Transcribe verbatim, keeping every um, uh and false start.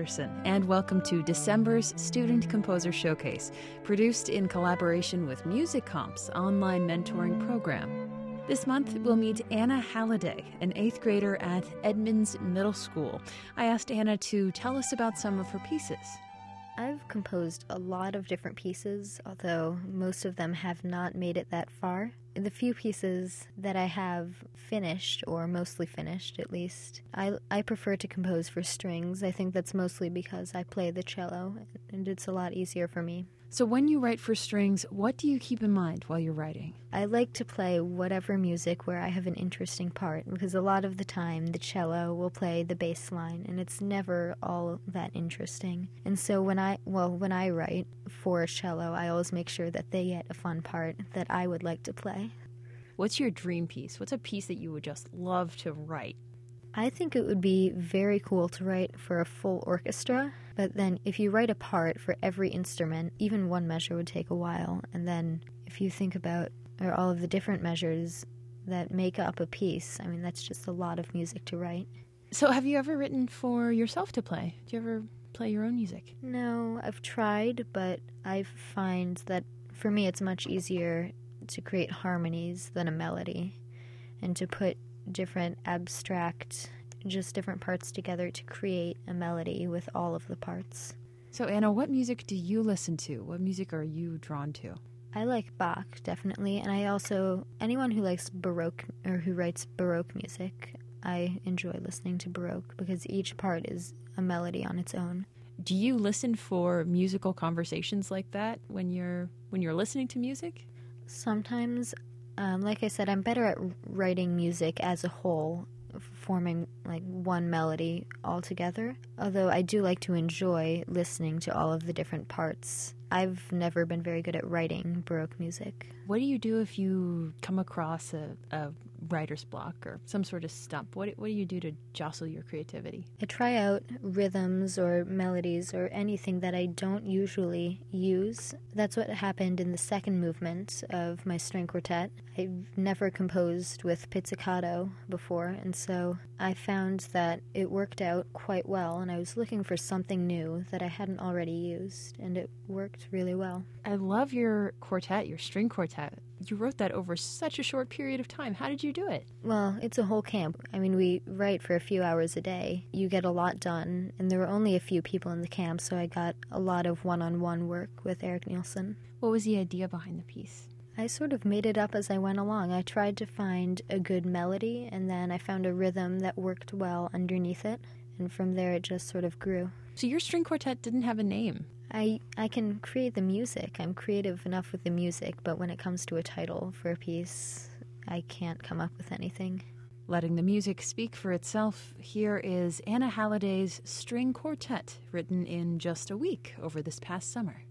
Anderson, and welcome to December's Student Composer Showcase, produced in collaboration with MusicComp's online mentoring program. This month, we'll meet Anna Halliday, an eighth grader at Edmonds Middle School. I asked Anna to tell us about some of her pieces. I've composed a lot of different pieces, although most of them have not made it that far. The few pieces that I have finished, or mostly finished at least, I, I prefer to compose for strings. I think that's mostly because I play the cello, and it's a lot easier for me. So when you write for strings, what do you keep in mind while you're writing? I like to play whatever music where I have an interesting part, because a lot of the time the cello will play the bass line, and it's never all that interesting. And so when I, well, when I write for a cello, I always make sure that they get a fun part that I would like to play. What's your dream piece? What's a piece that you would just love to write? I think it would be very cool to write for a full orchestra, but then if you write a part for every instrument, even one measure would take a while. And then if you think about or all of the different measures that make up a piece, I mean, that's just a lot of music to write. So have you ever written for yourself to play? Do you ever play your own music? No, I've tried, but I find that for me it's much easier to create harmonies than a melody, and to put different abstract, just different parts together to create a melody with all of the parts. So Anna, what music do you listen to? What music are you drawn to? I like Bach, definitely, and I also, anyone who likes Baroque or who writes Baroque music, I enjoy listening to Baroque because each part is a melody on its own. Do you listen for musical conversations like that when you're when you're listening to music? Sometimes. Um, like I said, I'm better at writing music as a whole, forming like one melody altogether. Although I do like to enjoy listening to all of the different parts. I've never been very good at writing Baroque music. What do you do if you come across a, a writer's block or some sort of stump? What, what do you do to jostle your creativity? I try out rhythms or melodies or anything that I don't usually use. That's what happened in the second movement of my string quartet. I've never composed with pizzicato before, and so I found that it worked out quite well, and I was looking for something new that I hadn't already used, and it worked really well. I love your quartet, your string quartet. You wrote that over such a short period of time. How did you do it? Well, it's a whole camp. I mean, we write for a few hours a day. You get a lot done, and there were only a few people in the camp, so I got a lot of one-on-one work with Eric Nielsen. What was the idea behind the piece? I sort of made it up as I went along. I tried to find a good melody, and then I found a rhythm that worked well underneath it, and from there it just sort of grew. So your string quartet didn't have a name? I, I can create the music. I'm creative enough with the music, but when it comes to a title for a piece, I can't come up with anything. Letting the music speak for itself, here is Anna Halliday's String Quartet, written in just a week over this past summer.